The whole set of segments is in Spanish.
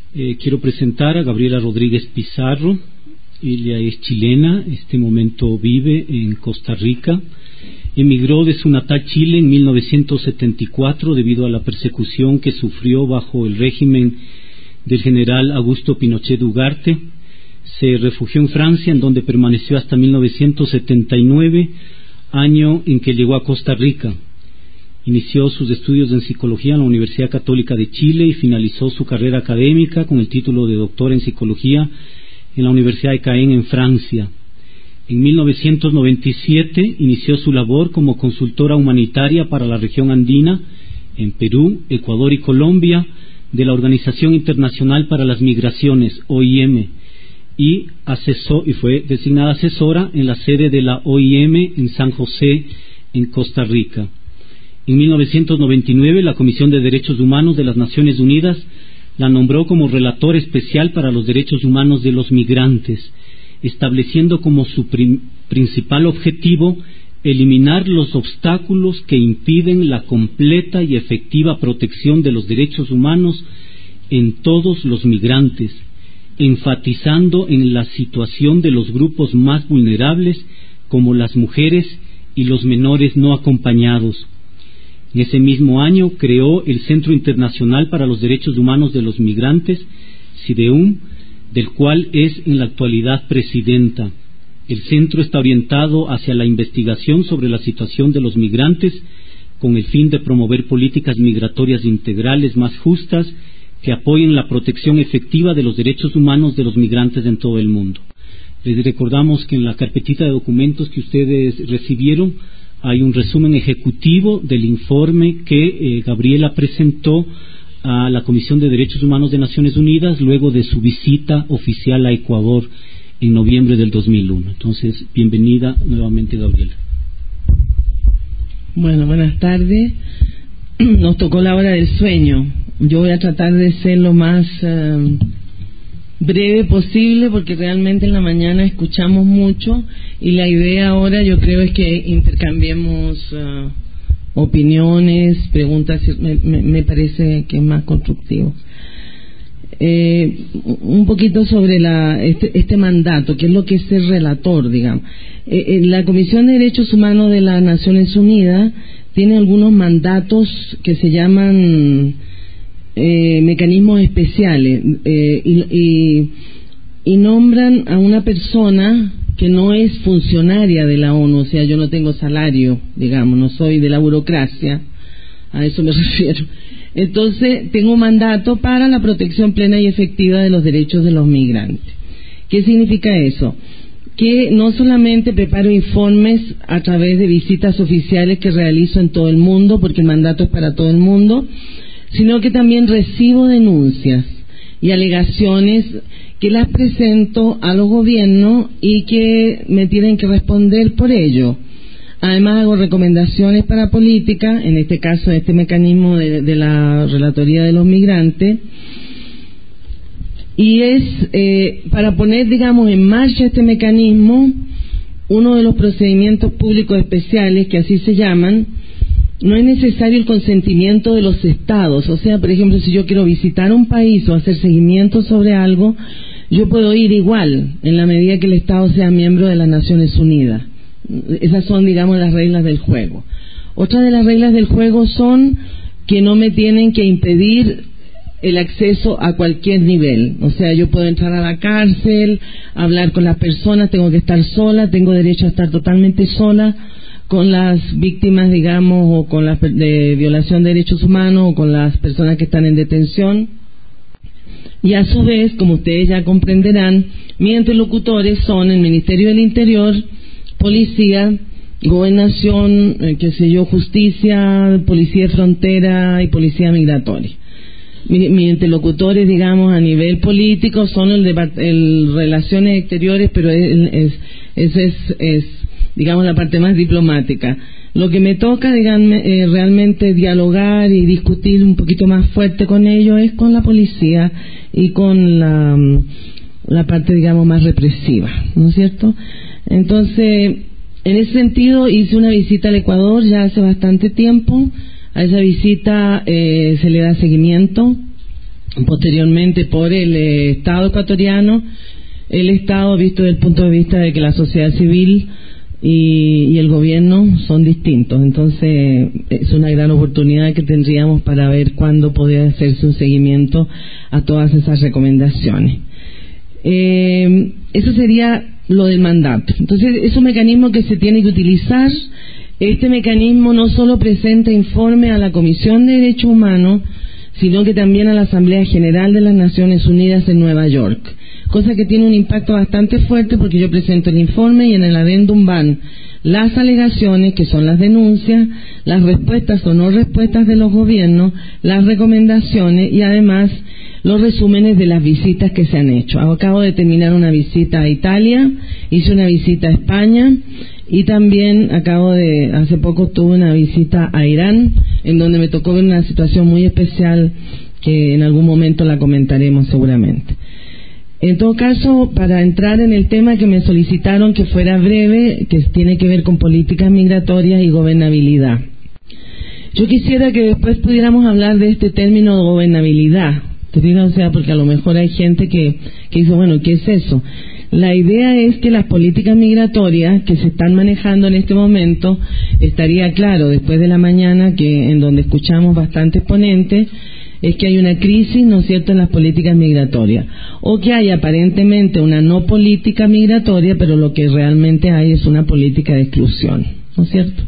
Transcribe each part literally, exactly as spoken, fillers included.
Eh, quiero presentar a Gabriela Rodríguez Pizarro. Ella es chilena, en este momento vive en Costa Rica. Emigró de su natal Chile en mil novecientos setenta y cuatro debido a la persecución que sufrió bajo el régimen del general Augusto Pinochet Ugarte. Se refugió en Francia, en donde permaneció hasta mil novecientos setenta y nueve, año en que llegó a Costa Rica. Inició sus estudios en psicología en la Universidad Católica de Chile y finalizó su carrera académica con el título de doctor en psicología en la Universidad de Caen en Francia. En mil novecientos noventa y siete inició su labor como consultora humanitaria para la región andina en Perú, Ecuador y Colombia de la Organización Internacional para las Migraciones, O I M, y, asesor, y fue designada asesora en la sede de la O I M en San José, en Costa Rica. En mil novecientos noventa y nueve, la Comisión de Derechos Humanos de las Naciones Unidas la nombró como relator especial para los derechos humanos de los migrantes, estableciendo como su prim- principal objetivo eliminar los obstáculos que impiden la completa y efectiva protección de los derechos humanos en todos los migrantes, enfatizando en la situación de los grupos más vulnerables como las mujeres y los menores no acompañados. En ese mismo año creó el Centro Internacional para los Derechos Humanos de los Migrantes, CIDEHUM, del cual es en la actualidad presidenta. El centro está orientado hacia la investigación sobre la situación de los migrantes con el fin de promover políticas migratorias integrales más justas que apoyen la protección efectiva de los derechos humanos de los migrantes en todo el mundo. Les recordamos que en la carpetita de documentos que ustedes recibieron hay un resumen ejecutivo del informe que eh, Gabriela presentó a la Comisión de Derechos Humanos de Naciones Unidas luego de su visita oficial a Ecuador en noviembre del dos mil uno. Entonces, bienvenida nuevamente, Gabriela. Bueno, buenas tardes. Nos tocó la hora del sueño. Yo voy a tratar de ser lo más uh, breve posible porque realmente en la mañana escuchamos mucho y la idea ahora yo creo es que intercambiemos uh, opiniones, preguntas, me, me, me parece que es más constructivo. Eh, un poquito sobre la, este, este mandato, que es lo que es ser relator, digamos. Eh, eh, la Comisión de Derechos Humanos de las Naciones Unidas tiene algunos mandatos que se llaman eh, mecanismos especiales eh, y, y, y nombran a una persona que no es funcionaria de la ONU, o sea, yo no tengo salario, digamos, no soy de la burocracia, a eso me refiero. Entonces, tengo un mandato para la protección plena y efectiva de los derechos de los migrantes. ¿Qué significa eso? Que no solamente preparo informes a través de visitas oficiales que realizo en todo el mundo, porque el mandato es para todo el mundo, sino que también recibo denuncias y alegaciones que las presento a los gobiernos y que me tienen que responder por ello. Además hago recomendaciones para política, en este caso este mecanismo de, de la relatoría de los migrantes, y es eh, para poner, digamos, en marcha este mecanismo, uno de los procedimientos públicos especiales, que así se llaman, no es necesario el consentimiento de los estados. O sea, por ejemplo, si yo quiero visitar un país o hacer seguimiento sobre algo, yo puedo ir igual, en la medida que el estado sea miembro de las Naciones Unidas. Esas son, digamos, las reglas del juego. Otra de las reglas del juego son que no me tienen que impedir el acceso a cualquier nivel. O sea, yo puedo entrar a la cárcel, hablar con las personas, tengo que estar sola, tengo derecho a estar totalmente sola con las víctimas, digamos, o con las de violación de derechos humanos, o con las personas que están en detención. Y a su vez, como ustedes ya comprenderán, mis interlocutores son el Ministerio del Interior, Policía, Gobernación, eh, qué sé yo, Justicia, Policía de Frontera y Policía Migratoria. Mis mi interlocutores, digamos, a nivel político son el de el Relaciones Exteriores, pero es, es, es, es, es, digamos, la parte más diplomática. Lo que me toca, digamos, eh, realmente dialogar y discutir un poquito más fuerte con ellos es con la policía y con la, la parte, digamos, más represiva, ¿no es cierto? Entonces, en ese sentido, hice una visita al Ecuador ya hace bastante tiempo. A esa visita eh, se le da seguimiento. posteriormente por el eh, Estado ecuatoriano. El Estado, visto desde el punto de vista de que la sociedad civil y, y el gobierno son distintos. Entonces, es una gran oportunidad que tendríamos para ver cuándo podría hacerse un seguimiento a todas esas recomendaciones. Eh, eso sería lo del mandato. Entonces, es un mecanismo que se tiene que utilizar. Este mecanismo no solo presenta informe a la Comisión de Derechos Humanos, sino que también a la Asamblea General de las Naciones Unidas en Nueva York, cosa que tiene un impacto bastante fuerte porque yo presento el informe y en el adendum van las alegaciones, que son las denuncias, las respuestas o no respuestas de los gobiernos, las recomendaciones y además los resúmenes de las visitas que se han hecho. Acabo de terminar una visita a Italia, hice una visita a España y también acabo de, hace poco tuve una visita a Irán, en donde me tocó ver una situación muy especial que en algún momento la comentaremos seguramente. En todo caso, para entrar en el tema que me solicitaron que fuera breve, que tiene que ver con políticas migratorias y gobernabilidad. Yo quisiera que después pudiéramos hablar de este término de gobernabilidad. ¿Te fijas? O sea, porque a lo mejor hay gente que, que dice, bueno, ¿qué es eso? La idea es que las políticas migratorias que se están manejando en este momento, estaría claro después de la mañana, que en donde escuchamos bastantes ponentes, es que hay una crisis, ¿no es cierto?, en las políticas migratorias, o que hay aparentemente una no política migratoria, pero lo que realmente hay es una política de exclusión, ¿no es cierto?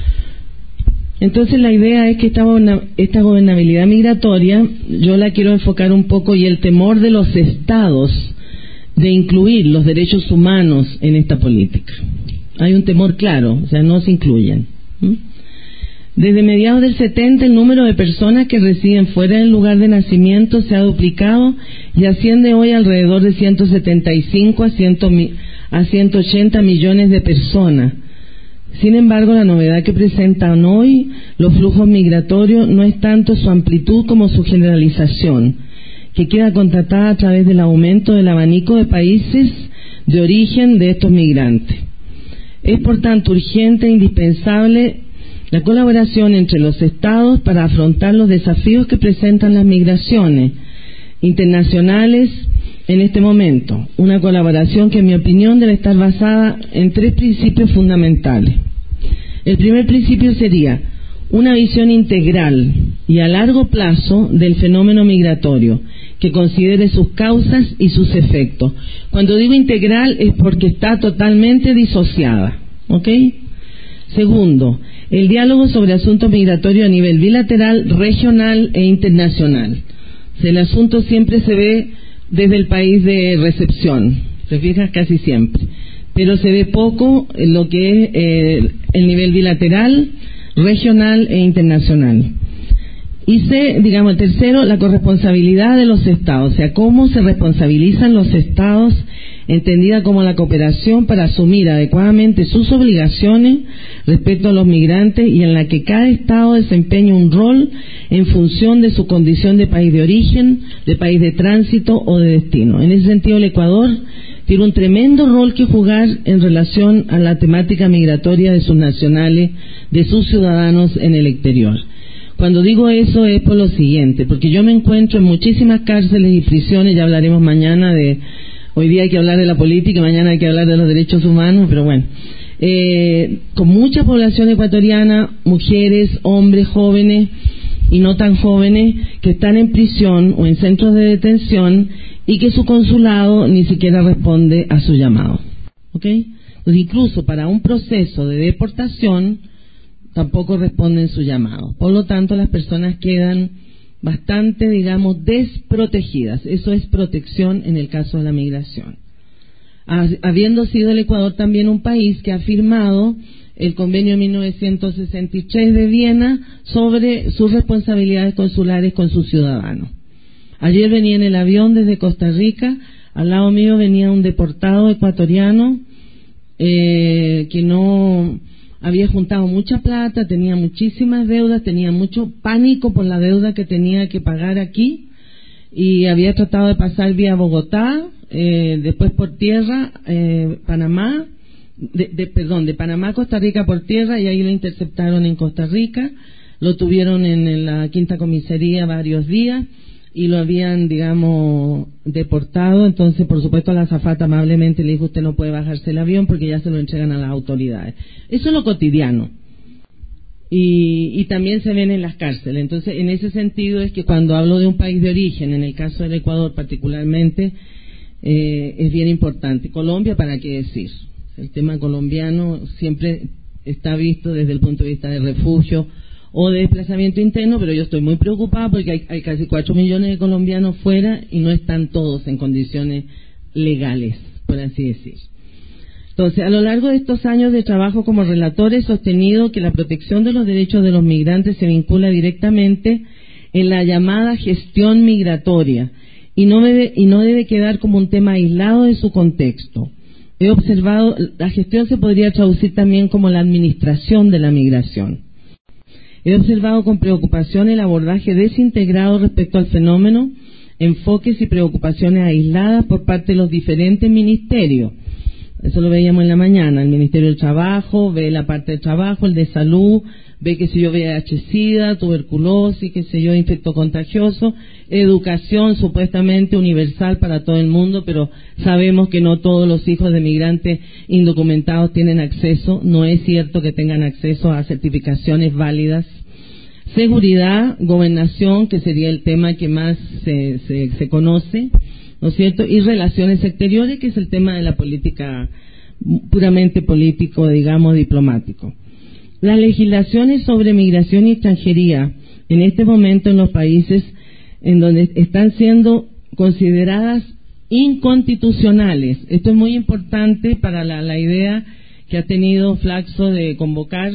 Entonces la idea es que esta, esta gobernabilidad migratoria, yo la quiero enfocar un poco, y el temor de los estados de incluir los derechos humanos en esta política. Hay un temor claro, o sea, no se incluyen. ¿Mm? Desde mediados del setenta, el número de personas que residen fuera del lugar de nacimiento se ha duplicado y asciende hoy alrededor de ciento setenta y cinco a ciento ochenta millones de personas. Sin embargo, la novedad que presentan hoy los flujos migratorios no es tanto su amplitud como su generalización, que queda contratada a través del aumento del abanico de países de origen de estos migrantes. Es por tanto urgente e indispensable la colaboración entre los estados para afrontar los desafíos que presentan las migraciones internacionales en este momento. Una colaboración que, en mi opinión, debe estar basada en tres principios fundamentales. El primer principio sería una visión integral y a largo plazo del fenómeno migratorio, que considere sus causas y sus efectos. Cuando digo integral es porque está totalmente disociada, ¿ok? Segundo, el diálogo sobre asuntos migratorios a nivel bilateral, regional e internacional. O sea, el asunto siempre se ve desde el país de recepción, ¿te fijas? Casi siempre. Pero se ve poco en lo que es eh, el nivel bilateral, regional e internacional. Y C, digamos, el tercero, la corresponsabilidad de los estados, o sea, cómo se responsabilizan los estados, entendida como la cooperación para asumir adecuadamente sus obligaciones respecto a los migrantes y en la que cada estado desempeña un rol en función de su condición de país de origen, de país de tránsito o de destino. En ese sentido, el Ecuador tiene un tremendo rol que jugar en relación a la temática migratoria de sus nacionales, de sus ciudadanos en el exterior. Cuando digo eso es por lo siguiente, porque yo me encuentro en muchísimas cárceles y prisiones, ya hablaremos mañana de, hoy día hay que hablar de la política, mañana hay que hablar de los derechos humanos, pero bueno, eh, con mucha población ecuatoriana, mujeres, hombres, jóvenes y no tan jóvenes, que están en prisión o en centros de detención y que su consulado ni siquiera responde a su llamado, ¿ok? Pues incluso para un proceso de deportación tampoco responden su llamado. Por lo tanto, las personas quedan bastante, digamos, desprotegidas. Eso es protección en el caso de la migración. Habiendo sido el Ecuador también un país que ha firmado el convenio de mil novecientos sesenta y tres de Viena sobre sus responsabilidades consulares con sus ciudadanos. Ayer venía en el avión desde Costa Rica, al lado mío venía un deportado ecuatoriano eh, que no había juntado mucha plata, tenía muchísimas deudas, tenía mucho pánico por la deuda que tenía que pagar aquí y había tratado de pasar vía Bogotá, eh, después por tierra, eh, Panamá, de, de, perdón, de Panamá a Costa Rica por tierra, y ahí lo interceptaron en Costa Rica, lo tuvieron en, en la quinta comisaría varios días, y lo habían, digamos, deportado. Entonces, por supuesto, la azafata amablemente le dijo: usted no puede bajarse el avión porque ya se lo entregan a las autoridades. Eso es lo cotidiano. Y, y también se ven en las cárceles. Entonces, en ese sentido es que cuando hablo de un país de origen, en el caso del Ecuador particularmente, eh, es bien importante. Colombia, ¿para qué decir? El tema colombiano siempre está visto desde el punto de vista de refugio o de desplazamiento interno, pero yo estoy muy preocupada porque hay, hay casi cuatro millones de colombianos fuera y no están todos en condiciones legales, por así decir. Entonces, a lo largo de estos años de trabajo como relator he sostenido que la protección de los derechos de los migrantes se vincula directamente en la llamada gestión migratoria y no debe, y no debe quedar como un tema aislado de su contexto. He observado, la gestión se podría traducir también como la administración de la migración. He observado con preocupación el abordaje desintegrado respecto al fenómeno, enfoques y preocupaciones aisladas por parte de los diferentes ministerios. Eso lo veíamos en la mañana. El Ministerio del Trabajo ve la parte del trabajo, el de salud, ve que sé yo, V I H, SIDA, tuberculosis, que sé yo, infecto contagioso, educación supuestamente universal para todo el mundo, pero sabemos que no todos los hijos de migrantes indocumentados tienen acceso, no es cierto que tengan acceso a certificaciones válidas. Seguridad, gobernación, que sería el tema que más se, se, se conoce, ¿no es cierto? Y relaciones exteriores, que es el tema de la política puramente político, digamos, diplomático. Las legislaciones sobre migración y extranjería en este momento en los países en donde están siendo consideradas inconstitucionales. Esto es muy importante para la, la idea que ha tenido Flaxo de convocar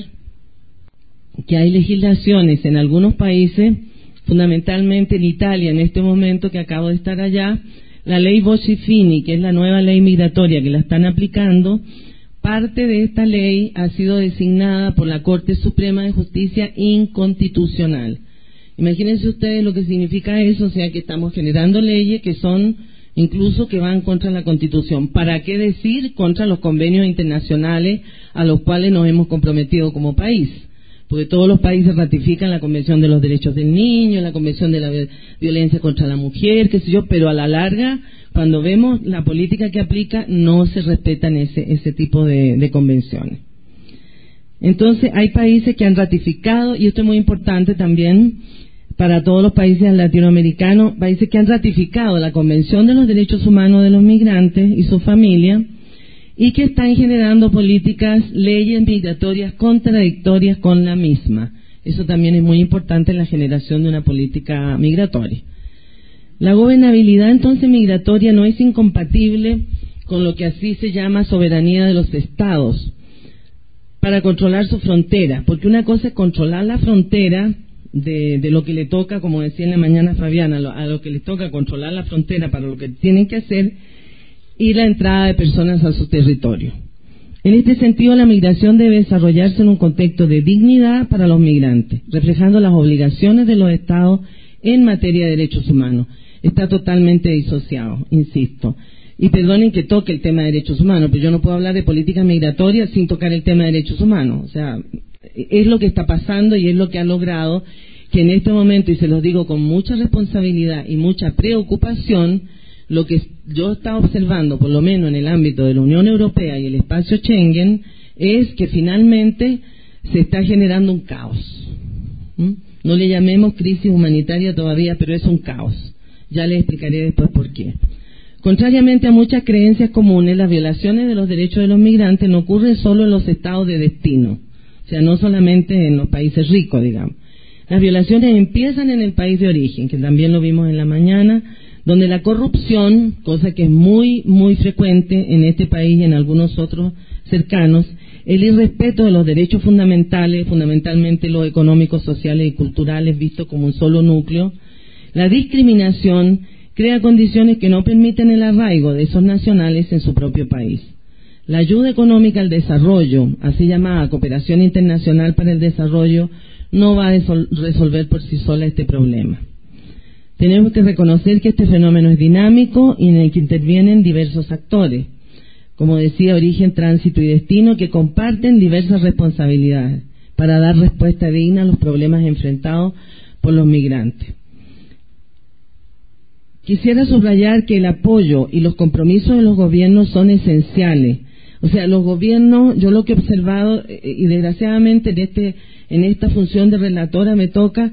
que hay legislaciones en algunos países, fundamentalmente en Italia en este momento que acabo de estar allá, la ley Bossi-Fini, que es la nueva ley migratoria que la están aplicando. Parte de esta ley ha sido designada por la Corte Suprema de Justicia inconstitucional. Imagínense ustedes lo que significa eso, o sea que estamos generando leyes que son incluso que van contra la Constitución. ¿Para qué decir contra los convenios internacionales a los cuales nos hemos comprometido como país? Porque todos los países ratifican la Convención de los Derechos del Niño, la Convención de la Violencia contra la Mujer, qué sé yo, pero a la larga, cuando vemos la política que aplica, no se respetan ese, ese tipo de, de convenciones. Entonces, hay países que han ratificado, y esto es muy importante también para todos los países latinoamericanos, países que han ratificado la Convención de los Derechos Humanos de los Migrantes y su familia, y que están generando políticas, leyes migratorias contradictorias con la misma. Eso también es muy importante en la generación de una política migratoria. La gobernabilidad entonces migratoria no es incompatible con lo que así se llama soberanía de los estados para controlar su frontera, porque una cosa es controlar la frontera de, de lo que le toca, como decía en la mañana Fabiana, a lo, a lo que les toca controlar la frontera para lo que tienen que hacer, y la entrada de personas a su territorio. En este sentido, la migración debe desarrollarse en un contexto de dignidad para los migrantes, reflejando las obligaciones de los estados en materia de derechos humanos. Está totalmente disociado, insisto. Y perdonen que toque el tema de derechos humanos, pero yo no puedo hablar de política migratoria sin tocar el tema de derechos humanos. O sea, es lo que está pasando y es lo que ha logrado que en este momento, y se los digo con mucha responsabilidad y mucha preocupación, lo que yo estaba observando, por lo menos en el ámbito de la Unión Europea y el espacio Schengen, es que finalmente se está generando un caos. ¿Mm? No le llamemos crisis humanitaria todavía, pero es un caos. Ya les explicaré después por qué. Contrariamente a muchas creencias comunes, las violaciones de los derechos de los migrantes no ocurren solo en los estados de destino, o sea, no solamente en los países ricos, digamos. Las violaciones empiezan en el país de origen, que también lo vimos en la mañana, donde la corrupción, cosa que es muy, muy frecuente en este país y en algunos otros cercanos, el irrespeto de los derechos fundamentales, fundamentalmente los económicos, sociales y culturales, vistos como un solo núcleo, la discriminación crea condiciones que no permiten el arraigo de esos nacionales en su propio país. La ayuda económica al desarrollo, así llamada cooperación internacional para el desarrollo, no va a resolver por sí sola este problema. Tenemos que reconocer que este fenómeno es dinámico y en el que intervienen diversos actores, como decía, origen, tránsito y destino, que comparten diversas responsabilidades para dar respuesta digna a los problemas enfrentados por los migrantes. quisiera subrayar que el apoyo y los compromisos de los gobiernos son esenciales. O sea, los gobiernos, yo lo que he observado, y desgraciadamente en, este, en esta función de relatora me toca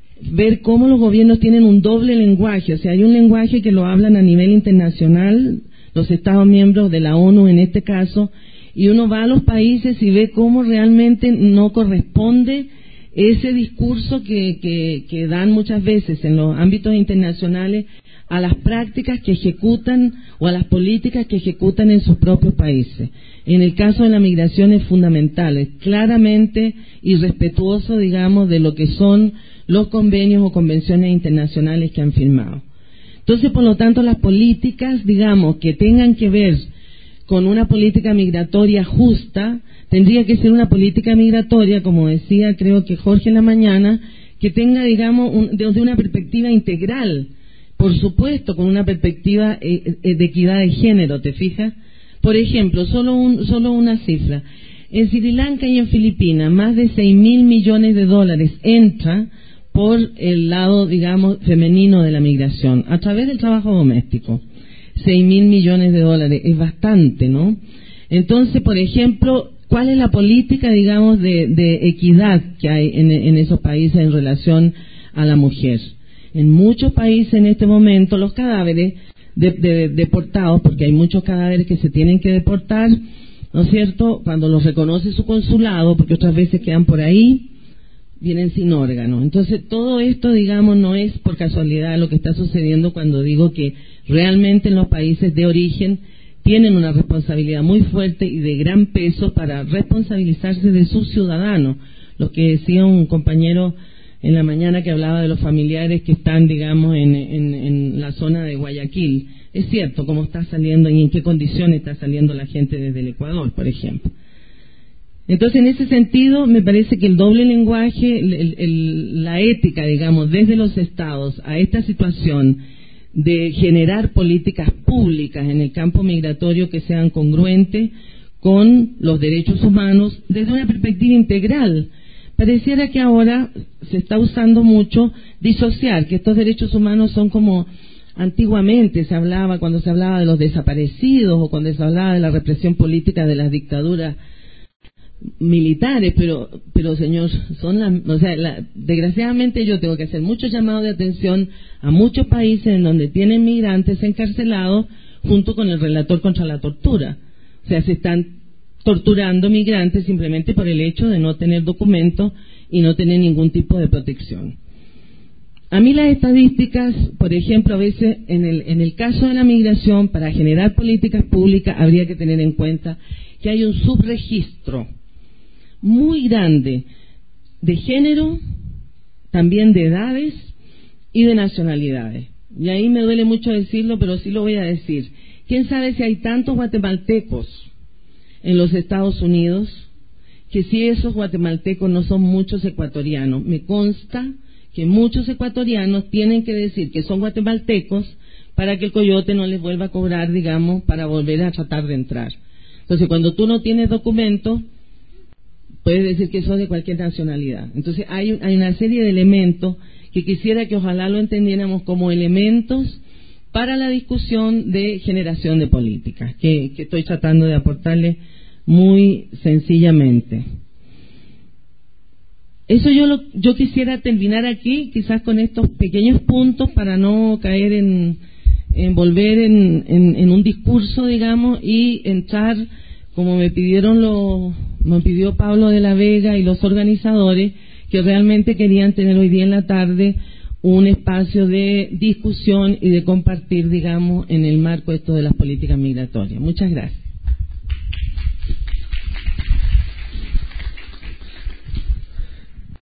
ver cómo los gobiernos tienen un doble lenguaje. O sea, hay un lenguaje que lo hablan a nivel internacional, los Estados miembros de la ONU en este caso, y uno va a los países y ve cómo realmente no corresponde ese discurso que, que, que dan muchas veces en los ámbitos internacionales a las prácticas que ejecutan o a las políticas que ejecutan en sus propios países. En el caso de la migración es fundamental, es claramente irrespetuoso, digamos, de lo que son los convenios o convenciones internacionales que han firmado. Entonces, por lo tanto, las políticas, digamos, que tengan que ver con una política migratoria justa, tendría que ser una política migratoria, como decía creo que Jorge en la mañana, que tenga, digamos, un, desde una perspectiva integral, por supuesto, con una perspectiva eh, de equidad de género, ¿te fijas? Por ejemplo, solo, un, solo una cifra. En Sri Lanka y en Filipinas, más de seis mil millones de dólares entra por el lado, digamos, femenino de la migración, a través del trabajo doméstico. seis mil millones de dólares, es bastante, ¿no? Entonces, por ejemplo, ¿cuál es la política, digamos, de, de equidad que hay en, en esos países en relación a la mujer? En muchos países en este momento los cadáveres de, de, deportados, porque hay muchos cadáveres que se tienen que deportar, ¿no es cierto?, cuando los reconoce su consulado, porque otras veces quedan por ahí, vienen sin órganos. Entonces, todo esto, digamos, no es por casualidad lo que está sucediendo cuando digo que realmente en los países de origen tienen una responsabilidad muy fuerte y de gran peso para responsabilizarse de sus ciudadanos. Lo que decía un compañero en la mañana que hablaba de los familiares que están, digamos, en, en, en la zona de Guayaquil. Es cierto cómo está saliendo y en qué condiciones está saliendo la gente desde el Ecuador, por ejemplo. Entonces, en ese sentido, me parece que el doble lenguaje, el, el, la ética, digamos, desde los estados a esta situación de generar políticas públicas en el campo migratorio que sean congruentes con los derechos humanos desde una perspectiva integral. Pareciera que ahora se está usando mucho disociar, que estos derechos humanos son como antiguamente se hablaba, cuando se hablaba de los desaparecidos o cuando se hablaba de la represión política de las dictaduras militares, pero, pero señor, son la, o sea, la, desgraciadamente yo tengo que hacer muchos llamados de atención a muchos países en donde tienen migrantes encarcelados junto con el relator contra la tortura. O sea, se están torturando migrantes simplemente por el hecho de no tener documentos y no tener ningún tipo de protección. A mí las estadísticas, por ejemplo, a veces en el, en el caso de la migración, para generar políticas públicas habría que tener en cuenta que hay un subregistro muy grande de género, también de edades y de nacionalidades. Y ahí me duele mucho decirlo, pero sí lo voy a decir. ¿Quién sabe si hay tantos guatemaltecos en los Estados Unidos que si esos guatemaltecos no son muchos ecuatorianos? Me consta que muchos ecuatorianos tienen que decir que son guatemaltecos para que el coyote no les vuelva a cobrar, digamos, para volver a tratar de entrar. Entonces, cuando tú no tienes documentos, puedes decir que sos de cualquier nacionalidad. Entonces, hay, hay una serie de elementos que quisiera que ojalá lo entendiéramos como elementos para la discusión de generación de políticas, que, que estoy tratando de aportarle muy sencillamente. Eso yo, lo, yo quisiera terminar aquí, quizás con estos pequeños puntos para no caer en, en volver en, en, en un discurso, digamos, y entrar, como me pidieron los, me pidió Pablo de la Vega y los organizadores, que realmente querían tener hoy día en la tarde un espacio de discusión y de compartir, digamos, en el marco esto de las políticas migratorias. Muchas gracias.